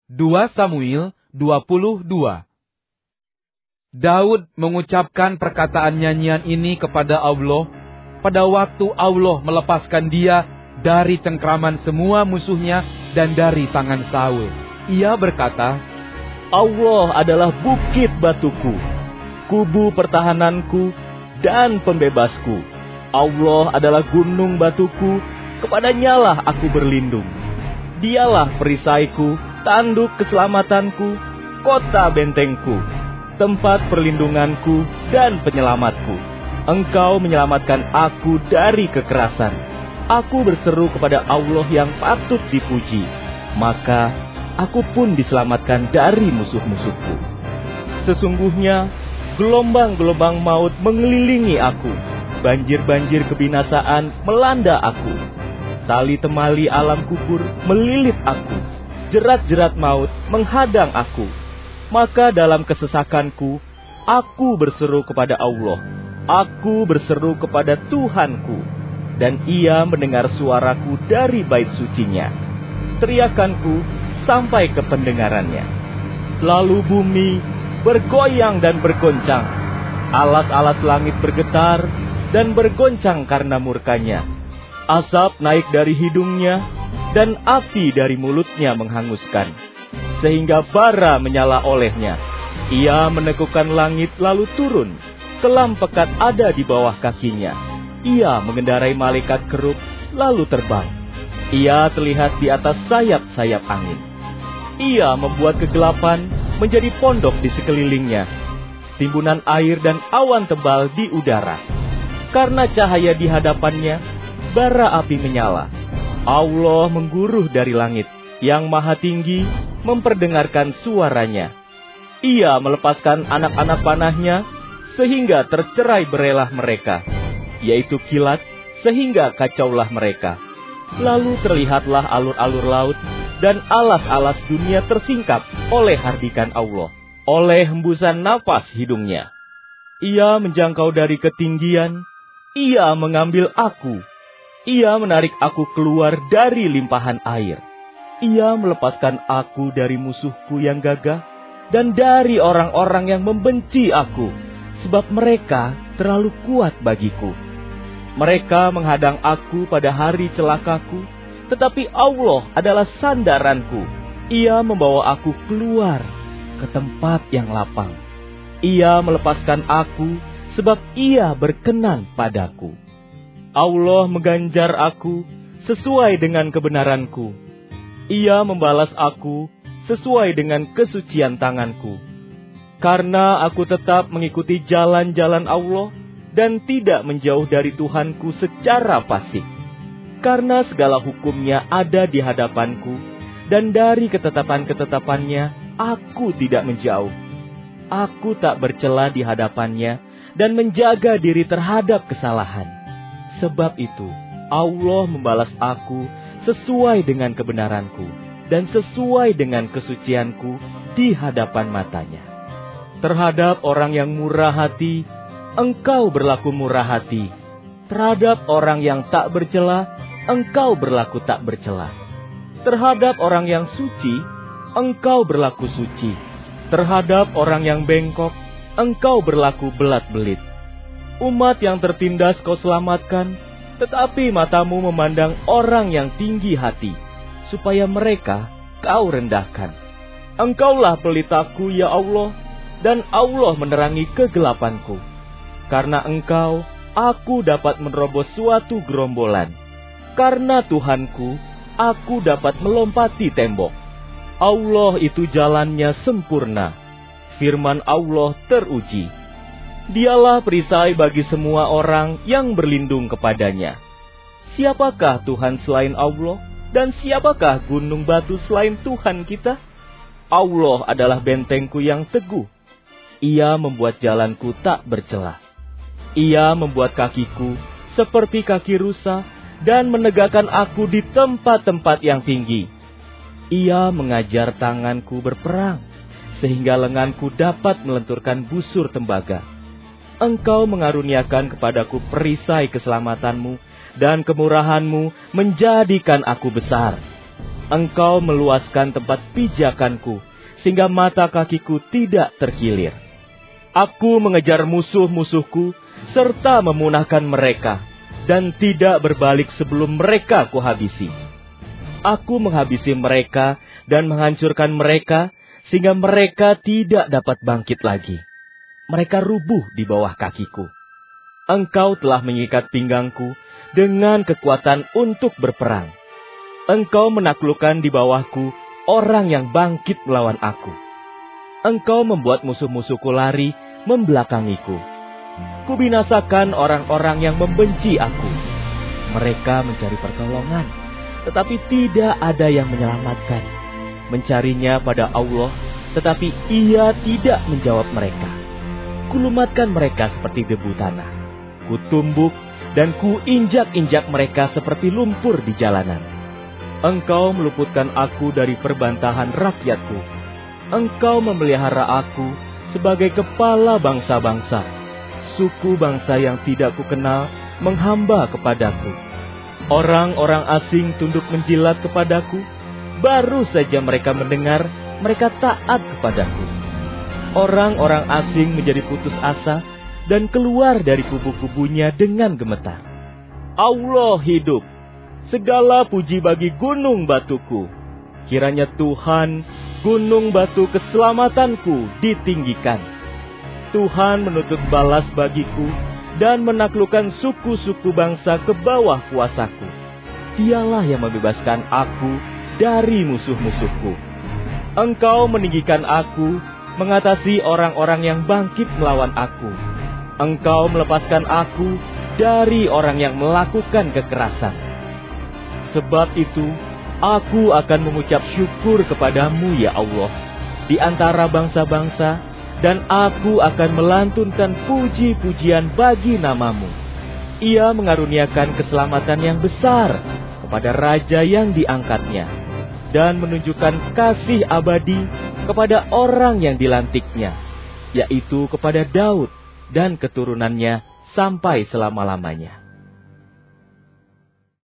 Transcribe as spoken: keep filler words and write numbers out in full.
dua Samuel dua puluh dua. Daud mengucapkan perkataan nyanyian ini kepada Allah pada waktu Allah melepaskan dia dari cengkraman semua musuhnya dan dari tangan Saul. Ia berkata, Allah adalah bukit batuku, kubu pertahananku dan pembebasku. Allah adalah gunung batuku, kepadanyalah aku berlindung. Dialah perisaiku, tanduk keselamatanku, kota bentengku, tempat perlindunganku dan penyelamatku. Engkau menyelamatkan aku dari kekerasan. Aku berseru kepada Allah yang patut dipuji, maka aku pun diselamatkan dari musuh-musuhku. Sesungguhnya gelombang-gelombang maut mengelilingi aku, banjir-banjir kebinasaan melanda aku. Tali temali alam kubur melilit aku, jerat-jerat maut menghadang aku. Maka dalam kesesakanku, aku berseru kepada Allah. Aku berseru kepada Tuhanku, dan Ia mendengar suaraku dari bait sucinya. Teriakanku sampai ke pendengarannya. Lalu bumi bergoyang dan bergoncang. Alas-alas langit bergetar dan bergoncang karena murkanya. Asap naik dari hidungnya, dan api dari mulutnya menghanguskan, sehingga bara menyala olehnya. Ia menegukkan langit lalu turun, kelam pekat ada di bawah kakinya. Ia mengendarai malaikat kerub lalu terbang. Ia terlihat di atas sayap-sayap angin. Ia membuat kegelapan menjadi pondok di sekelilingnya, timbunan air dan awan tebal di udara. Karena cahaya di hadapannya, bara api menyala. Allah mengguruh dari langit, yang maha tinggi memperdengarkan suaranya. Ia melepaskan anak-anak panahnya, sehingga tercerai berelah mereka, yaitu kilat, sehingga kacaulah mereka. Lalu terlihatlah alur-alur laut, dan alas-alas dunia tersingkap oleh hardikan Allah, oleh hembusan nafas hidungnya. Ia menjangkau dari ketinggian, Ia mengambil aku. Ia menarik aku keluar dari limpahan air. Ia melepaskan aku dari musuhku yang gagah, dan dari orang-orang yang membenci aku, sebab mereka terlalu kuat bagiku. Mereka menghadang aku pada hari celakaku, tetapi Allah adalah sandaranku. Ia membawa aku keluar ke tempat yang lapang. Ia melepaskan aku, sebab Ia berkenan padaku. Allah mengganjar aku sesuai dengan kebenaranku. Ia membalas aku sesuai dengan kesucian tanganku. Karena aku tetap mengikuti jalan-jalan Allah dan tidak menjauh dari Tuhanku secara fasik. Karena segala hukumnya ada di hadapanku, dan dari ketetapan-ketetapannya aku tidak menjauh. Aku tak bercela di hadapannya dan menjaga diri terhadap kesalahan. Sebab itu, Allah membalas aku sesuai dengan kebenaranku dan sesuai dengan kesucianku di hadapan matanya. Terhadap orang yang murah hati, Engkau berlaku murah hati. Terhadap orang yang tak bercela, Engkau berlaku tak bercela. Terhadap orang yang suci, Engkau berlaku suci. Terhadap orang yang bengkok, Engkau berlaku belat-belit. Umat yang tertindas Kau selamatkan, tetapi matamu memandang orang yang tinggi hati, supaya mereka Kau rendahkan. Engkaulah pelitaku, ya Allah, dan Allah menerangi kegelapanku. Karena Engkau, aku dapat menerobos suatu gerombolan. Karena Tuhanku, aku dapat melompati tembok. Allah itu jalannya sempurna, firman Allah teruji. Dialah perisai bagi semua orang yang berlindung kepadanya. Siapakah Tuhan selain Allah? Dan siapakah gunung batu selain Tuhan kita? Allah adalah bentengku yang teguh. Ia membuat jalanku tak bercelah. Ia membuat kakiku seperti kaki rusa dan menegakkan aku di tempat-tempat yang tinggi. Ia mengajar tanganku berperang, sehingga lenganku dapat melenturkan busur tembaga. Engkau mengaruniakan kepadaku perisai keselamatanmu, dan kemurahanmu menjadikan aku besar. Engkau meluaskan tempat pijakanku, sehingga mata kakiku tidak terkilir. Aku mengejar musuh-musuhku, serta memunahkan mereka, dan tidak berbalik sebelum mereka kuhabisi. Aku menghabisi mereka dan menghancurkan mereka, sehingga mereka tidak dapat bangkit lagi. Mereka rubuh di bawah kakiku. Engkau telah mengikat pinggangku dengan kekuatan untuk berperang. Engkau menaklukkan di bawahku orang yang bangkit melawan aku. Engkau membuat musuh-musuhku lari membelakangiku. Kubinasakan orang-orang yang membenci aku. Mereka mencari pertolongan, tetapi tidak ada yang menyelamatkan. Mencarinya pada Allah, tetapi Ia tidak menjawab mereka. Kulumatkan mereka seperti debu tanah. Kutumbuk dan kuinjak-injak mereka seperti lumpur di jalanan. Engkau meluputkan aku dari perbantahan rakyatku. Engkau memelihara aku sebagai kepala bangsa-bangsa. Suku bangsa yang tidak kukenal menghamba kepadaku. Orang-orang asing tunduk menjilat kepadaku. Baru saja mereka mendengar, mereka taat kepadaku. Orang-orang asing menjadi putus asa dan keluar dari kubu-kubunya dengan gemetar. Allah hidup. Segala puji bagi gunung batuku. Kiranya Tuhan, gunung batu keselamatanku, ditinggikan. Tuhan menuntut balas bagiku dan menaklukkan suku-suku bangsa ke bawah kuasaku. Dialah yang membebaskan aku dari musuh-musuhku. Engkau meninggikan aku, mengatasi orang-orang yang bangkit melawan aku. Engkau melepaskan aku dari orang yang melakukan kekerasan. Sebab itu, aku akan mengucap syukur kepadamu, ya Allah, di antara bangsa-bangsa, dan aku akan melantunkan puji-pujian bagi namamu. Ia mengaruniakan keselamatan yang besar kepada raja yang diangkatnya, dan menunjukkan kasih abadi kepada orang yang dilantiknya, yaitu kepada Daud dan keturunannya sampai selama-lamanya.